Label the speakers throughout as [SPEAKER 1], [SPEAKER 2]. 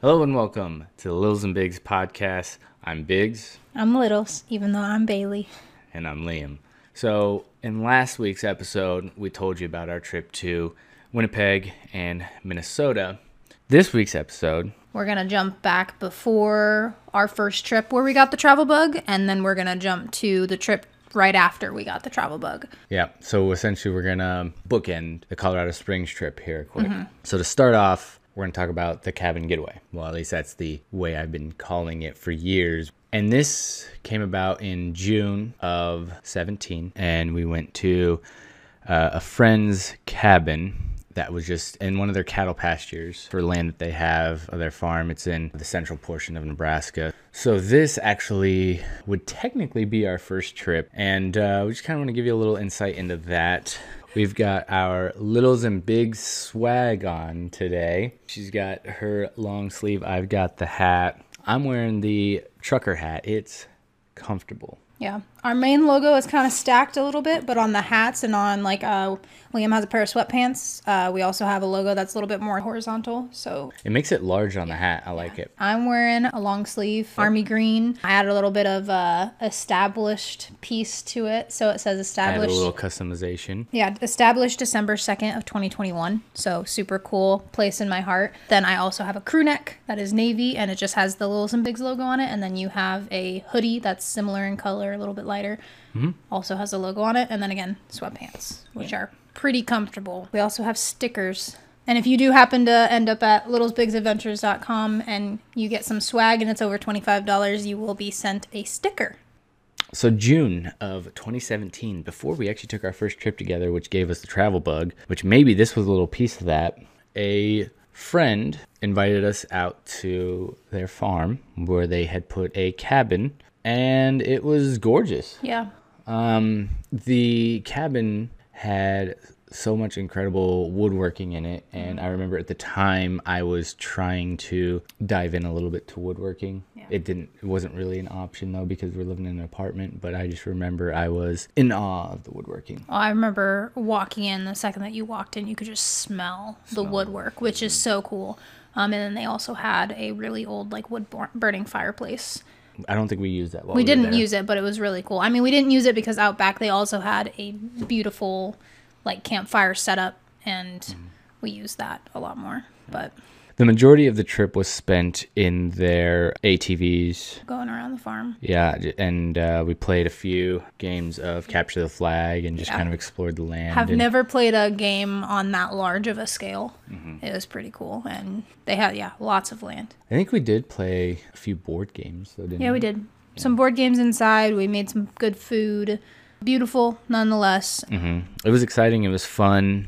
[SPEAKER 1] Hello and welcome to the Littles and Bigs podcast. I'm Biggs.
[SPEAKER 2] I'm Littles, even though I'm Bailey.
[SPEAKER 1] And I'm Liam. So, in last week's episode, we told you about our trip to Winnipeg and Minnesota. This week's episode,
[SPEAKER 2] we're going to jump back before our first trip where we got the travel bug, and then we're going to jump to the trip right after we got the travel bug.
[SPEAKER 1] Yeah, so essentially we're going to bookend the Colorado Springs trip here quick. So to start off, we're going to talk about the cabin getaway. Well, at least that's the way I've been calling it for years. And this came about in June of 17, and we went to a friend's cabin that was just in one of their cattle pastures for land that they have of their farm. It's in the central portion of Nebraska. So this actually would technically be our first trip, and we just kind of want to give you a little insight into that. We've got our Littles and Bigs swag on today. She's got her long sleeve. I've got the hat. I'm wearing the trucker hat. It's comfortable.
[SPEAKER 2] Yeah. Our main logo is kind of stacked a little bit, but on the hats and on Liam has a pair of sweatpants. We also have a logo that's a little bit more horizontal. So
[SPEAKER 1] it makes it large on the hat. I like it.
[SPEAKER 2] I'm wearing a long sleeve army green. I added a little bit of established piece to it. So it says established.
[SPEAKER 1] Add a little customization.
[SPEAKER 2] Yeah. Established December 2nd of 2021. So super cool place in my heart. Then I also have a crew neck that is navy and it just has the Littles and Bigs logo on it. And then you have a hoodie that's similar in color, a little bit lighter. Also has a logo on it, and then again sweatpants, which are pretty comfortable. We also have stickers, and if you do happen to end up at littlesbigsadventures.com and you get some swag and it's over $25, you will be sent a sticker.
[SPEAKER 1] So June of 2017, before we actually took our first trip together, which gave us the travel bug, which maybe this was a little piece of that, a friend invited us out to their farm where they had put a cabin. And it was gorgeous.
[SPEAKER 2] Yeah.
[SPEAKER 1] The cabin had so much incredible woodworking in it. And I remember at the time I was trying to dive in a little bit to woodworking. Yeah. It wasn't really an option though because we're living in an apartment. But I just remember I was in awe of the woodworking.
[SPEAKER 2] Oh, I remember walking in, the second that you walked in, you could just smell the woodwork, which is so cool. And then they also had a really old wood burning fireplace.
[SPEAKER 1] I don't think we used that.
[SPEAKER 2] We didn't use it, but it was really cool. I mean, we didn't use it because out back they also had a beautiful campfire setup, and we used that a lot more. But
[SPEAKER 1] the majority of the trip was spent in their ATVs.
[SPEAKER 2] Going around the farm.
[SPEAKER 1] Yeah, and we played a few games of Capture the Flag and just kind of explored the land.
[SPEAKER 2] I've never played a game on that large of a scale. It was pretty cool, and they had, lots of land.
[SPEAKER 1] I think we did play a few board games, though, didn't we?
[SPEAKER 2] Yeah, we did. Some board games inside. We made some good food. Beautiful, nonetheless.
[SPEAKER 1] It was exciting. It was fun.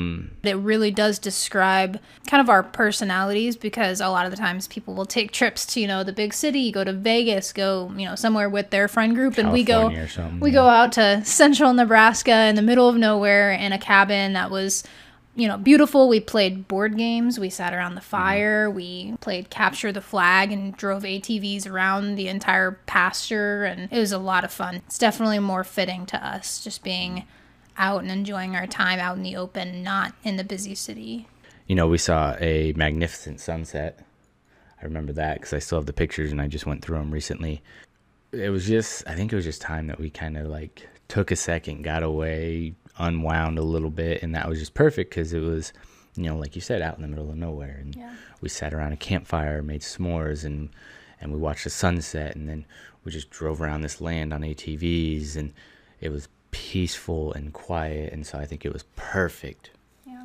[SPEAKER 2] It really does describe kind of our personalities because a lot of the times people will take trips to, the big city, go to Vegas, go, somewhere with their friend group.
[SPEAKER 1] California
[SPEAKER 2] And we go out to central Nebraska in the middle of nowhere in a cabin that was, beautiful. We played board games. We sat around the fire. We played Capture the Flag and drove ATVs around the entire pasture. And it was a lot of fun. It's definitely more fitting to us just being out and enjoying our time out in the open, not in the busy city.
[SPEAKER 1] We saw a magnificent sunset. I remember that because I still have the pictures and I just went through them recently. I think it was just time that we kind of took a second, got away, unwound a little bit, and that was just perfect because it was, like you said, out in the middle of nowhere. And we sat around a campfire, made s'mores, and we watched the sunset, and then we just drove around this land on ATVs, and it was peaceful and quiet, and so I think it was perfect.
[SPEAKER 2] Yeah.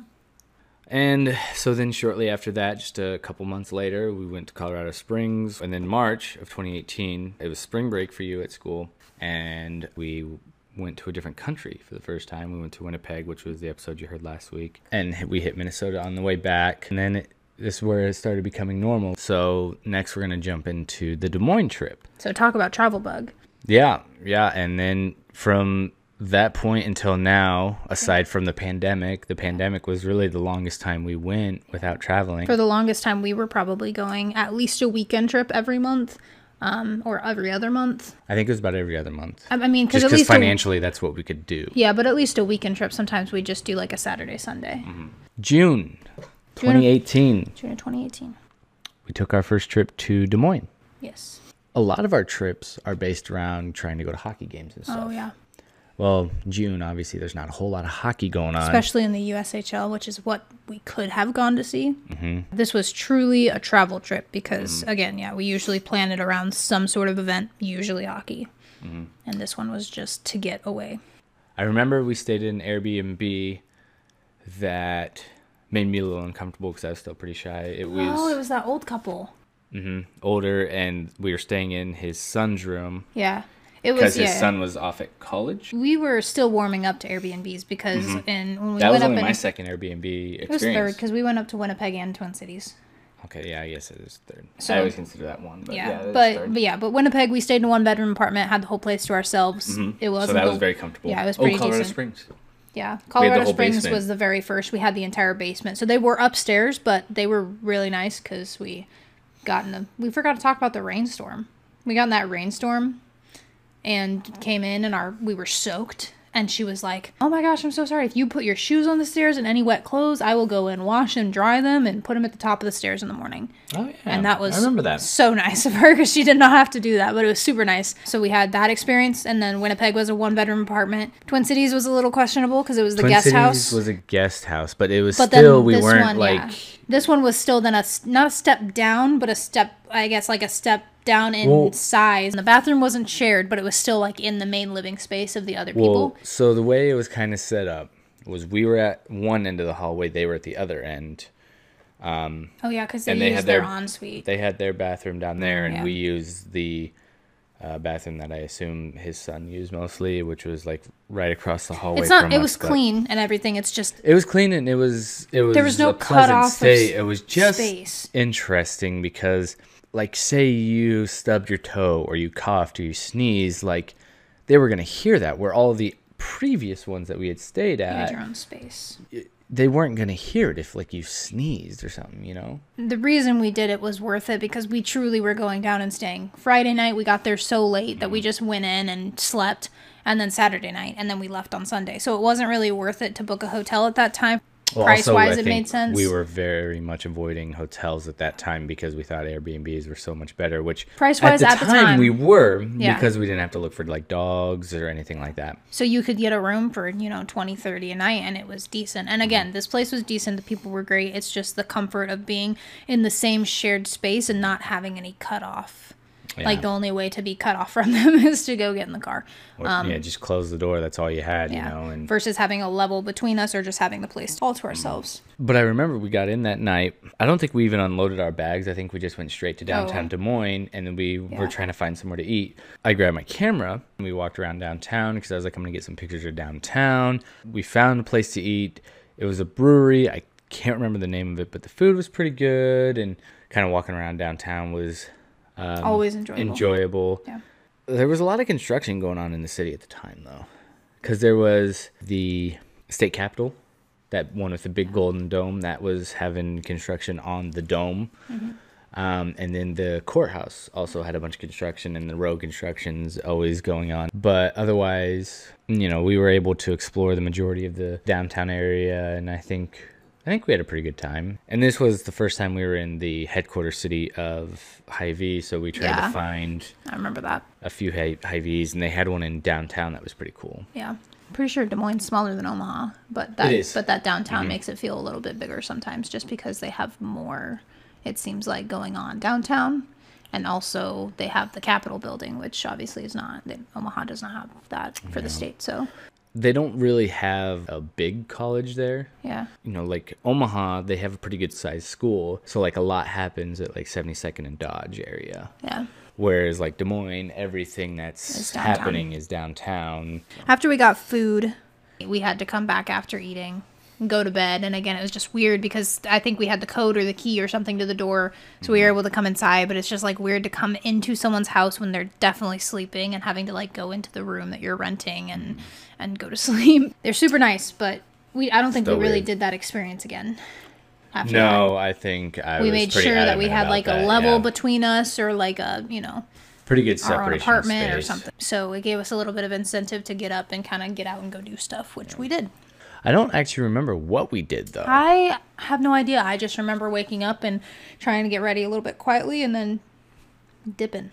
[SPEAKER 1] And so then shortly after that, just a couple months later, we went to Colorado Springs, and then March of 2018, it was spring break for you at school, and we went to a different country for the first time. We went to Winnipeg, which was the episode you heard last week, and we hit Minnesota on the way back, and then this is where it started becoming normal. So next we're going to jump into the Des Moines trip.
[SPEAKER 2] So talk about travel bug.
[SPEAKER 1] Yeah, and then from that point until now, aside from the pandemic was really the longest time we went without traveling.
[SPEAKER 2] For the longest time, we were probably going at least a weekend trip every month. Or every other month.
[SPEAKER 1] I think it was about every other month.
[SPEAKER 2] I mean,
[SPEAKER 1] because financially, that's what we could do.
[SPEAKER 2] Yeah, but at least a weekend trip. Sometimes we just do a Saturday, Sunday.
[SPEAKER 1] June 2018.
[SPEAKER 2] June of 2018.
[SPEAKER 1] we took our first trip to Des Moines.
[SPEAKER 2] Yes.
[SPEAKER 1] A lot of our trips are based around trying to go to hockey games and stuff.
[SPEAKER 2] Oh, yeah.
[SPEAKER 1] Well, June, obviously, there's not a whole lot of hockey going on.
[SPEAKER 2] Especially in the USHL, which is what we could have gone to see. Mm-hmm. This was truly a travel trip because, again, yeah, we usually plan it around some sort of event, usually hockey. Mm-hmm. And this one was just to get away.
[SPEAKER 1] I remember we stayed in an Airbnb that made me a little uncomfortable because I was still pretty shy. It was
[SPEAKER 2] that old couple.
[SPEAKER 1] Older, and we were staying in his son's room.
[SPEAKER 2] Yeah. It was
[SPEAKER 1] because his son was off at college.
[SPEAKER 2] We were still warming up to Airbnbs because when we
[SPEAKER 1] that was
[SPEAKER 2] went
[SPEAKER 1] only
[SPEAKER 2] up
[SPEAKER 1] my second Airbnb experience.
[SPEAKER 2] It was third because we went up to Winnipeg and Twin Cities.
[SPEAKER 1] Okay, yeah, I guess it is third.
[SPEAKER 2] So,
[SPEAKER 1] I always consider that one, but yeah,
[SPEAKER 2] but Winnipeg, we stayed in a 1-bedroom apartment, had the whole place to ourselves. It was
[SPEAKER 1] so that was very comfortable.
[SPEAKER 2] Yeah, it was pretty
[SPEAKER 1] Colorado
[SPEAKER 2] decent.
[SPEAKER 1] Springs.
[SPEAKER 2] Yeah, Colorado Springs
[SPEAKER 1] basement.
[SPEAKER 2] was the very first. We had the entire basement, so they were upstairs, but they were really nice because we forgot to talk about the rainstorm. We got in that rainstorm and came in and we were soaked. And she was like, "Oh my gosh, I'm so sorry. If you put your shoes on the stairs and any wet clothes, I will go and wash and dry them and put them at the top of the stairs in the morning."
[SPEAKER 1] Oh, yeah.
[SPEAKER 2] And that was
[SPEAKER 1] I remember that.
[SPEAKER 2] So nice of her because she did not have to do that, but it was super nice. So we had that experience. And then Winnipeg was a 1-bedroom apartment. Twin Cities was a little questionable because it was the guest house.
[SPEAKER 1] Twin Cities was a guest house, but it was still, we weren't
[SPEAKER 2] This one was still then not a step down, but a step, I guess, like a step down in size. And the bathroom wasn't shared, but it was still like in the main living space of the other people.
[SPEAKER 1] So the way it was kind of set up was we were at one end of the hallway, they were at the other end.
[SPEAKER 2] Oh yeah, because they used their ensuite.
[SPEAKER 1] They had their bathroom down there, and we used the bathroom that I assume his son used mostly, which was like right across the hallway.
[SPEAKER 2] It was clean and everything. It's just
[SPEAKER 1] it was clean, and it was there was no cut off state. It was just space. Interesting because, like, say you stubbed your toe or you coughed or you sneezed, like they were gonna hear that. Where all the previous ones that we had stayed at,
[SPEAKER 2] you had your own space.
[SPEAKER 1] They weren't going to hear it if, like, you sneezed or something, you know?
[SPEAKER 2] The reason we did it was worth it because we truly were going down and staying. Friday night, we got there so late that we just went in and slept, and then Saturday night, and then we left on Sunday. So it wasn't really worth it to book a hotel at that time.
[SPEAKER 1] Well,
[SPEAKER 2] Price-wise, it made sense.
[SPEAKER 1] We were very much avoiding hotels at that time because we thought Airbnbs were so much better, which
[SPEAKER 2] price-wise at the time
[SPEAKER 1] we were because we didn't have to look for, like, dogs or anything like that.
[SPEAKER 2] So you could get a room for, $20, $30 a night, and it was decent. And again, this place was decent. The people were great. It's just the comfort of being in the same shared space and not having any cutoff. Yeah. Like, the only way to be cut off from them is to go get in the car.
[SPEAKER 1] Just close the door. That's all you had, you know. And
[SPEAKER 2] versus having a level between us or just having the place all to ourselves.
[SPEAKER 1] But I remember we got in that night. I don't think we even unloaded our bags. I think we just went straight to downtown Des Moines, and then we were trying to find somewhere to eat. I grabbed my camera, and we walked around downtown because I was like, I'm going to get some pictures of downtown. We found a place to eat. It was a brewery. I can't remember the name of it, but the food was pretty good, and kind of walking around downtown was...
[SPEAKER 2] always enjoyable.
[SPEAKER 1] Yeah. There was a lot of construction going on in the city at the time, though, because there was the state capitol, that one with the big golden dome that was having construction on the dome. And then the courthouse also had a bunch of construction, and the road construction's always going on. But otherwise, we were able to explore the majority of the downtown area, and I think we had a pretty good time. And this was the first time we were in the headquarters city of Hy-Vee, so we tried to find...
[SPEAKER 2] I remember that.
[SPEAKER 1] ...a few Hy-Vees, and they had one in downtown that was pretty cool.
[SPEAKER 2] Yeah. Pretty sure Des Moines is smaller than Omaha, but that downtown makes it feel a little bit bigger sometimes just because they have more, it seems like, going on downtown. And also they have the Capitol building, which obviously is not... Omaha does not have that for the state, so...
[SPEAKER 1] They don't really have a big college there.
[SPEAKER 2] Yeah.
[SPEAKER 1] Like Omaha, they have a pretty good sized school. So like a lot happens at like 72nd and Dodge area.
[SPEAKER 2] Yeah.
[SPEAKER 1] Whereas like Des Moines, everything that's happening is downtown.
[SPEAKER 2] After we got food, we had to come back after eating and go to bed. And again, it was just weird because I think we had the code or the key or something to the door. So we were able to come inside, but it's just like weird to come into someone's house when they're definitely sleeping and having to like go into the room that you're renting and go to sleep. They're super nice, but I don't think we really did that experience again.
[SPEAKER 1] No, I think we
[SPEAKER 2] made sure that we had like a level between us or like a,
[SPEAKER 1] pretty good separation
[SPEAKER 2] our own apartment
[SPEAKER 1] space.
[SPEAKER 2] Or something. So it gave us a little bit of incentive to get up and kind of get out and go do stuff, which we did.
[SPEAKER 1] I don't actually remember what we did though.
[SPEAKER 2] I have no idea. I just remember waking up and trying to get ready a little bit quietly and then dipping.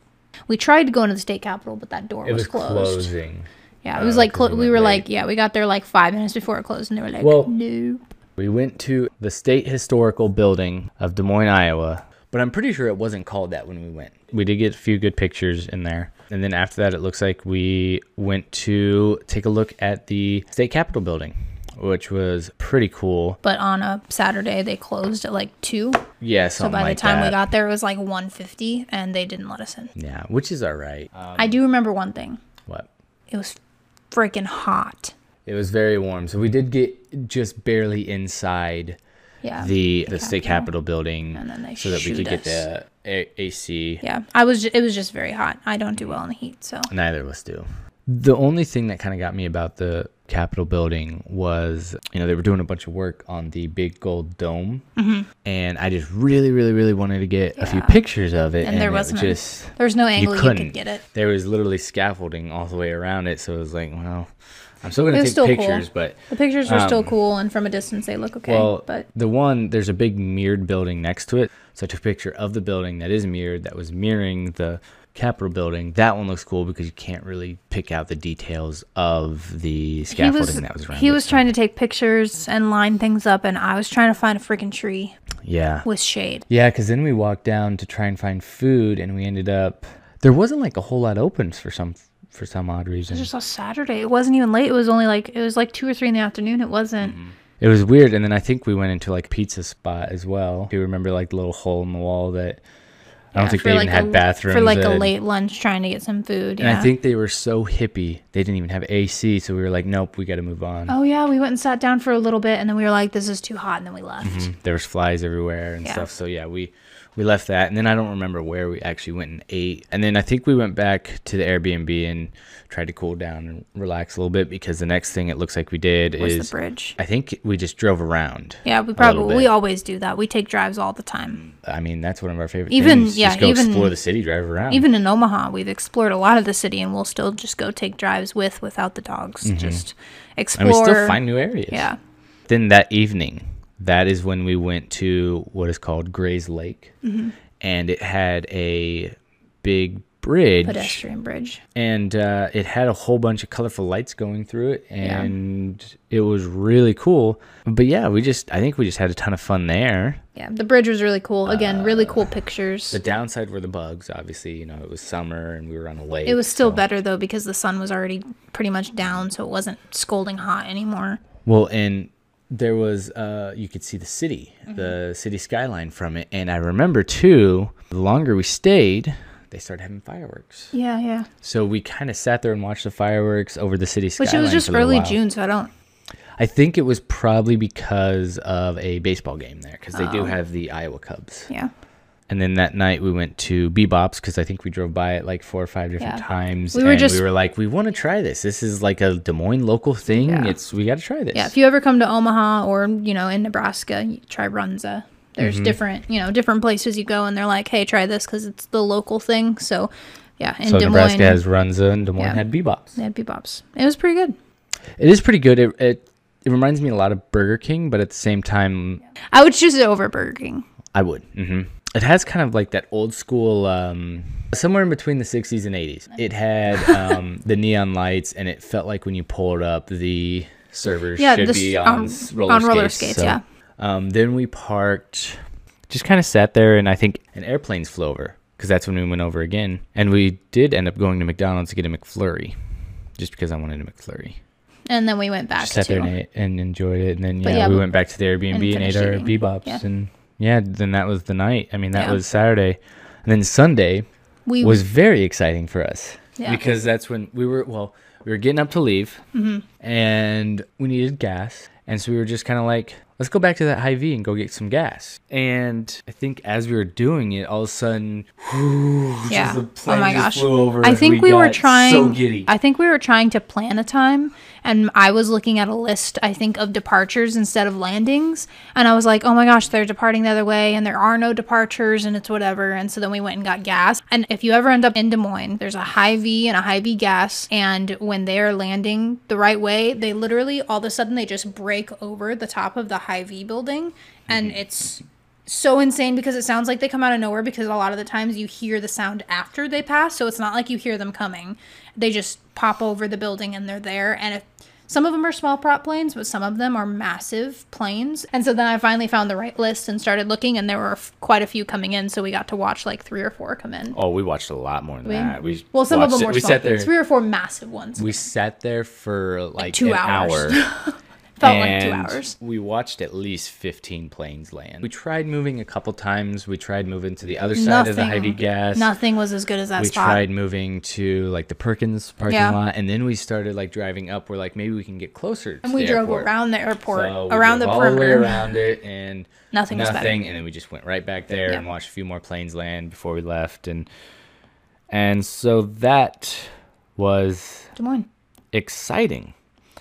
[SPEAKER 2] We tried to go into the state capitol, but that door was closed.
[SPEAKER 1] Closing.
[SPEAKER 2] Yeah, it was like we were like, yeah, we got there like 5 minutes before it closed, and they were like,
[SPEAKER 1] Well,
[SPEAKER 2] no.
[SPEAKER 1] We went to the State Historical Building of Des Moines, Iowa, but I'm pretty sure it wasn't called that when we went. We did get a few good pictures in there. And then after that, it looks like we went to take a look at the State Capitol building, which was pretty cool.
[SPEAKER 2] But on a Saturday, they closed at like 2.
[SPEAKER 1] Yeah,
[SPEAKER 2] So
[SPEAKER 1] something
[SPEAKER 2] by
[SPEAKER 1] like
[SPEAKER 2] the time
[SPEAKER 1] that.
[SPEAKER 2] we got there, it was like 1:50, and they didn't let us in.
[SPEAKER 1] Yeah, which is all right.
[SPEAKER 2] I do remember one thing.
[SPEAKER 1] What?
[SPEAKER 2] It was freaking hot.
[SPEAKER 1] It was very warm. So we did get just barely inside
[SPEAKER 2] Yeah.
[SPEAKER 1] the State Capitol building,
[SPEAKER 2] And then they
[SPEAKER 1] so that we could
[SPEAKER 2] shoot
[SPEAKER 1] get the AC.
[SPEAKER 2] Yeah, it was just very hot. I don't do well in the heat, so.
[SPEAKER 1] Neither of us do. The only thing that kind of got me about the Capitol building was, they were doing a bunch of work on the big gold dome, and I just really, really, really wanted to get a few
[SPEAKER 2] Yeah.
[SPEAKER 1] pictures of it,
[SPEAKER 2] And there
[SPEAKER 1] it
[SPEAKER 2] wasn't.
[SPEAKER 1] just
[SPEAKER 2] There's no angle you
[SPEAKER 1] couldn't
[SPEAKER 2] could get it.
[SPEAKER 1] There was literally scaffolding all the way around it, so it was like, well, I'm still
[SPEAKER 2] It
[SPEAKER 1] gonna
[SPEAKER 2] was
[SPEAKER 1] take
[SPEAKER 2] still
[SPEAKER 1] pictures,
[SPEAKER 2] cool.
[SPEAKER 1] but
[SPEAKER 2] The pictures are still cool, and from a distance they look okay.
[SPEAKER 1] well,
[SPEAKER 2] but
[SPEAKER 1] there's a big mirrored building next to it, so I took a picture of the building that is mirrored, that was mirroring the Capitol building. That one looks cool because you can't really pick out the details of the scaffolding that was around.
[SPEAKER 2] He was trying to take pictures and line things up, and I was trying to find a freaking tree
[SPEAKER 1] Yeah.
[SPEAKER 2] with shade.
[SPEAKER 1] Yeah, because then we walked down to try and find food, and we ended up there wasn't like a whole lot open for some odd reason.
[SPEAKER 2] It was just a Saturday. It wasn't even late. It was only like 2 or 3 in the afternoon. It wasn't.
[SPEAKER 1] It was weird, and then I think we went into like a pizza spot as well. Do you remember like the little hole in the wall that I don't think they even had bathrooms
[SPEAKER 2] for like a
[SPEAKER 1] in.
[SPEAKER 2] late lunch, trying to get some food.
[SPEAKER 1] And
[SPEAKER 2] Yeah.
[SPEAKER 1] I think they were so hippie, they didn't even have AC, so we were like, nope, we got to move on.
[SPEAKER 2] Oh yeah, we went and sat down for a little bit, and then we were like, "This is too hot," and then we left.
[SPEAKER 1] There was flies everywhere and
[SPEAKER 2] Yeah.
[SPEAKER 1] stuff. So yeah, we left that, and then I don't remember where we actually went and ate. And then I think we went back to the Airbnb and tried to cool down and relax a little bit, because the next thing it looks like we did
[SPEAKER 2] Was
[SPEAKER 1] is
[SPEAKER 2] the bridge?
[SPEAKER 1] I think we just drove around.
[SPEAKER 2] Yeah, we always do that. We take drives all the time.
[SPEAKER 1] I mean, that's one of our favorite
[SPEAKER 2] Even-
[SPEAKER 1] things.
[SPEAKER 2] yeah,
[SPEAKER 1] just go
[SPEAKER 2] even-
[SPEAKER 1] explore the city, drive around.
[SPEAKER 2] Even in Omaha, we've explored a lot of the city, and we'll still just go take drives without the dogs. Just explore.
[SPEAKER 1] and we still find new areas.
[SPEAKER 2] Yeah.
[SPEAKER 1] Then that evening, that is when we went to what is called Gray's Lake, and it had a big bridge,
[SPEAKER 2] Pedestrian bridge.
[SPEAKER 1] and it had a whole bunch of colorful lights going through it, and it was really cool. But yeah, I think we just had a ton of fun there.
[SPEAKER 2] Yeah, the bridge was really cool. Again, really cool pictures.
[SPEAKER 1] The downside were the bugs. Obviously, it was summer and we were on a lake.
[SPEAKER 2] It was still
[SPEAKER 1] so-
[SPEAKER 2] better though, because the sun was already pretty much down, so it wasn't scalding hot anymore.
[SPEAKER 1] Well, and there was you could see the city, the city skyline from it. And I remember too, the longer we stayed, they started having fireworks.
[SPEAKER 2] Yeah.
[SPEAKER 1] So we kind of sat there and watched the fireworks over the city skyline.
[SPEAKER 2] Which it was just
[SPEAKER 1] for a little
[SPEAKER 2] early
[SPEAKER 1] while.
[SPEAKER 2] June, so I don't.
[SPEAKER 1] I think it was probably because of a baseball game there, because they do have the Iowa Cubs.
[SPEAKER 2] Yeah.
[SPEAKER 1] And then that night we went to Bebop's, because I think we drove by it like 4 or 5 different
[SPEAKER 2] Yeah.
[SPEAKER 1] times.
[SPEAKER 2] We were
[SPEAKER 1] and
[SPEAKER 2] just-
[SPEAKER 1] we were like, we want to try this. This is like a Des Moines local thing.
[SPEAKER 2] Yeah.
[SPEAKER 1] We got to try this.
[SPEAKER 2] Yeah, if you ever come to Omaha or, in Nebraska, you try Runza. There's different places you go, and they're like, hey, try this because it's the local thing. So, yeah. In
[SPEAKER 1] So
[SPEAKER 2] Des
[SPEAKER 1] Nebraska
[SPEAKER 2] Moines,
[SPEAKER 1] has Runza, and Des Moines
[SPEAKER 2] Yeah.
[SPEAKER 1] had Bebop's.
[SPEAKER 2] they had Bebop's. It was pretty good.
[SPEAKER 1] It is pretty good. It reminds me a lot of Burger King, but at the same time,
[SPEAKER 2] I would choose it over Burger King.
[SPEAKER 1] I would. It has kind of like that old school, somewhere in between the 60s and 80s. It had the neon lights, and it felt like when you pulled up, the servers
[SPEAKER 2] Yeah,
[SPEAKER 1] should be on roller skates. So,
[SPEAKER 2] yeah.
[SPEAKER 1] then we parked, just kind of sat there, and I think an airplane's flew over, because that's when we went over again. And we did end up going to McDonald's to get a McFlurry, just because I wanted a McFlurry.
[SPEAKER 2] And then we went back
[SPEAKER 1] Just sat there
[SPEAKER 2] to.
[SPEAKER 1] and ate and enjoyed it, and then
[SPEAKER 2] But yeah,
[SPEAKER 1] we
[SPEAKER 2] but-
[SPEAKER 1] went back to the Airbnb and ate
[SPEAKER 2] finished
[SPEAKER 1] our
[SPEAKER 2] eating.
[SPEAKER 1] Bebops,
[SPEAKER 2] Yeah.
[SPEAKER 1] and then that was the night. I mean, that
[SPEAKER 2] Yeah.
[SPEAKER 1] was Saturday, and then Sunday
[SPEAKER 2] We
[SPEAKER 1] was very exciting for us,
[SPEAKER 2] Yeah.
[SPEAKER 1] because that's when we were getting up to leave, and we needed gas, and so we were just kind of like, let's go back to that Hy-Vee and go get some gas. And I think as we were doing it, all of a sudden,
[SPEAKER 2] Yeah.
[SPEAKER 1] the
[SPEAKER 2] Oh
[SPEAKER 1] plane
[SPEAKER 2] my
[SPEAKER 1] just
[SPEAKER 2] gosh.
[SPEAKER 1] flew over.
[SPEAKER 2] I
[SPEAKER 1] and
[SPEAKER 2] think we were
[SPEAKER 1] got
[SPEAKER 2] trying.
[SPEAKER 1] so giddy.
[SPEAKER 2] I think we were trying to plan a time, And I was looking at a list, I think, of departures instead of landings. And I was like, oh my gosh, they're departing the other way and there are no departures and it's whatever. And so then we went and got gas. And if you ever end up in Des Moines, there's a Hy-Vee and a Hy-Vee gas. And when they're landing the right way, they literally, all of a sudden, they just break over the top of the Hy-Vee building. And it's so insane because it sounds like they come out of nowhere, because a lot of the times you hear the sound after they pass, so it's not like you hear them coming. They just pop over the building and they're there. And if some of them are small prop planes, but some of them are massive planes. And so then I finally found the right list and started looking, and there were quite a few coming in, so we got to watch like 3 or 4 come in.
[SPEAKER 1] Oh, we watched a lot more than that.
[SPEAKER 2] Well, some of them were
[SPEAKER 1] we
[SPEAKER 2] small.
[SPEAKER 1] sat there
[SPEAKER 2] 3 or 4 massive ones.
[SPEAKER 1] We sat there for like
[SPEAKER 2] 2
[SPEAKER 1] an
[SPEAKER 2] hours.
[SPEAKER 1] hour.
[SPEAKER 2] Felt like 2 hours.
[SPEAKER 1] We watched at least 15 planes land. We tried moving a couple times. We tried moving to the other side of the Hy-Vee gas.
[SPEAKER 2] Nothing was as good as that spot.
[SPEAKER 1] We tried moving to like the Perkins parking lot, and then we started like driving up. We're like, maybe we can get closer to
[SPEAKER 2] and we
[SPEAKER 1] the
[SPEAKER 2] drove
[SPEAKER 1] airport.
[SPEAKER 2] Around the airport,
[SPEAKER 1] so
[SPEAKER 2] around the
[SPEAKER 1] all
[SPEAKER 2] perimeter.
[SPEAKER 1] the way around it, and
[SPEAKER 2] nothing was better.
[SPEAKER 1] And then we just went right back there and watched a few more planes land before we left, and so that was
[SPEAKER 2] Des Moines.
[SPEAKER 1] exciting.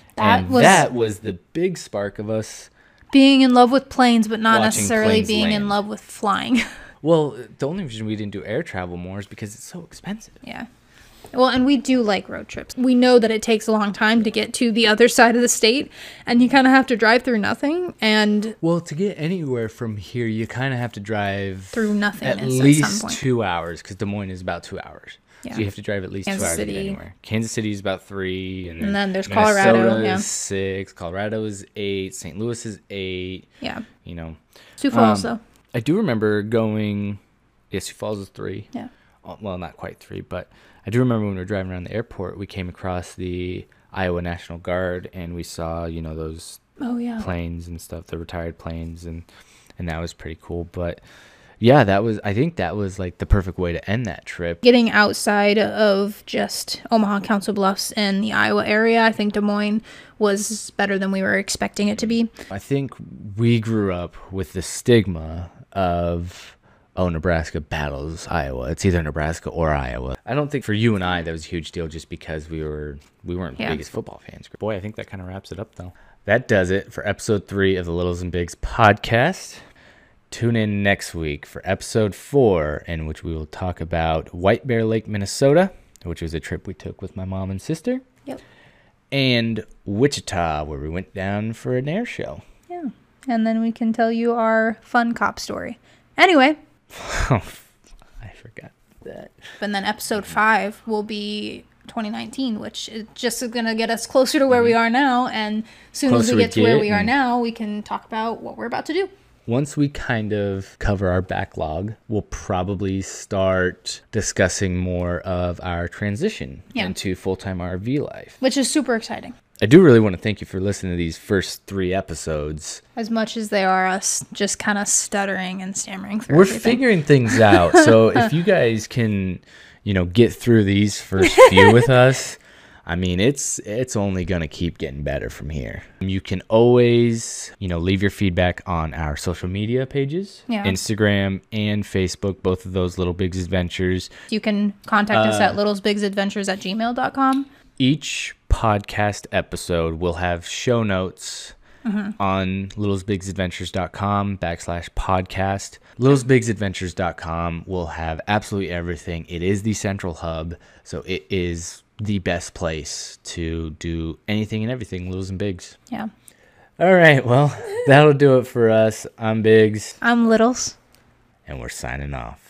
[SPEAKER 2] That
[SPEAKER 1] was the big spark of us
[SPEAKER 2] being in love with planes, but not
[SPEAKER 1] watching
[SPEAKER 2] necessarily
[SPEAKER 1] planes
[SPEAKER 2] being in
[SPEAKER 1] land.
[SPEAKER 2] love with flying.
[SPEAKER 1] Well, the only reason we didn't do air travel more is because it's so expensive.
[SPEAKER 2] Yeah. Well, and we do like road trips. We know that it takes a long time to get to the other side of the state, and you kind of have to drive through nothing. And
[SPEAKER 1] well, to get anywhere from here, you kind of have to drive
[SPEAKER 2] through nothing
[SPEAKER 1] at
[SPEAKER 2] some
[SPEAKER 1] least
[SPEAKER 2] point.
[SPEAKER 1] 2 hours, because Des Moines is about 2 hours.
[SPEAKER 2] Yeah.
[SPEAKER 1] So you have to drive at least
[SPEAKER 2] Kansas
[SPEAKER 1] 2 hours
[SPEAKER 2] City.
[SPEAKER 1] to get anywhere. Kansas City is about 3,
[SPEAKER 2] And then there's Colorado,
[SPEAKER 1] Minnesota
[SPEAKER 2] yeah.
[SPEAKER 1] is 6, Colorado is 8, St. Louis is 8.
[SPEAKER 2] Yeah.
[SPEAKER 1] You know,
[SPEAKER 2] Sioux Falls, though.
[SPEAKER 1] I do remember going. Yeah, Sioux Falls is 3.
[SPEAKER 2] Yeah.
[SPEAKER 1] Well, not quite 3, but I do remember when we were driving around the airport, we came across the Iowa National Guard, and we saw, those planes and stuff, the retired planes, and that was pretty cool. But yeah, I think that was like the perfect way to end that trip.
[SPEAKER 2] Getting outside of just Omaha, Council Bluffs, and the Iowa area, I think Des Moines was better than we were expecting it to be.
[SPEAKER 1] I think we grew up with the stigma of, oh, Nebraska battles Iowa. It's either Nebraska or Iowa. I don't think for you and I that was a huge deal, just because we weren't the biggest football fans. Boy, I think that kind of wraps it up, though. That does it for episode 3 of the Littles and Bigs podcast. Tune in next week for episode 4, in which we will talk about White Bear Lake, Minnesota, which was a trip we took with my mom and sister.
[SPEAKER 2] Yep.
[SPEAKER 1] And Wichita, where we went down for an air show.
[SPEAKER 2] Yeah. And then we can tell you our fun cop story. Anyway.
[SPEAKER 1] I forgot that.
[SPEAKER 2] And then episode 5 will be 2019, which is just going to get us closer to where we are now. And as soon as we get to where we are now, we can talk about what we're about to do.
[SPEAKER 1] Once we kind of cover our backlog, we'll probably start discussing more of our transition into full-time RV life.
[SPEAKER 2] Which is super exciting.
[SPEAKER 1] I do really want to thank you for listening to these first 3 episodes.
[SPEAKER 2] As much as they are us just kind of stuttering and stammering through
[SPEAKER 1] We're
[SPEAKER 2] everything.
[SPEAKER 1] figuring things out. So if you guys can, get through these first few with us, I mean, it's only going to keep getting better from here. You can always, leave your feedback on our social media pages, Instagram and Facebook, both of those Little Bigs Adventures.
[SPEAKER 2] You can contact us at littlesbigsadventures@gmail.com.
[SPEAKER 1] Each podcast episode will have show notes on littlesbigsadventures.com/podcast. Littlesbigsadventures.com will have absolutely everything. It is the central hub, so it is the best place to do anything and everything Littles and Bigs.
[SPEAKER 2] Yeah.
[SPEAKER 1] All right, well, that'll do it for us. I'm Biggs.
[SPEAKER 2] I'm Littles.
[SPEAKER 1] And we're signing off.